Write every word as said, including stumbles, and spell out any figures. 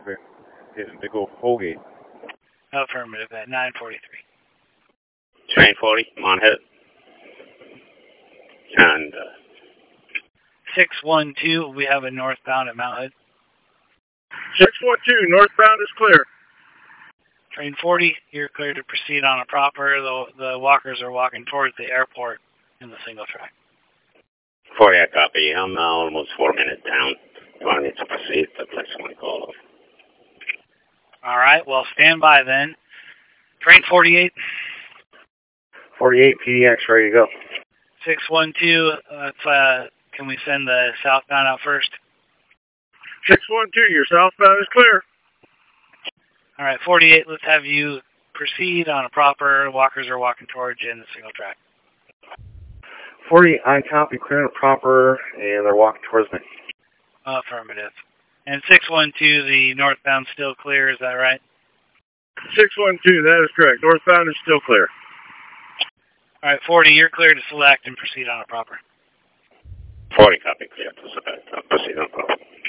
They go Colgate. Affirmative at nine forty-three. Train forty, I'm on head. And uh, six one two, we have a northbound at Mount Hood. six one two, northbound is clear. Train forty, you're clear to proceed on a proper. The, the walkers are walking towards the airport in the single track. forty, I copy. I'm now almost four minutes down. Do I need to proceed to place one call off? All right, well, stand by then. Train forty-eight. forty-eight, P D X, ready to go. six one two, uh, uh, can we send the southbound out first? six one two, your southbound is clear. All right, forty-eight, let's have you proceed on a proper. Walkers are walking towards you in the single track. forty, I copy, clear and proper, and they're walking towards me. Affirmative. And six one two, the northbound still clear, is that right? six one two, that is correct. Northbound is still clear. All right, forty, you're clear to select and proceed on a proper. forty, copy, clear to select. Proceed on a proper.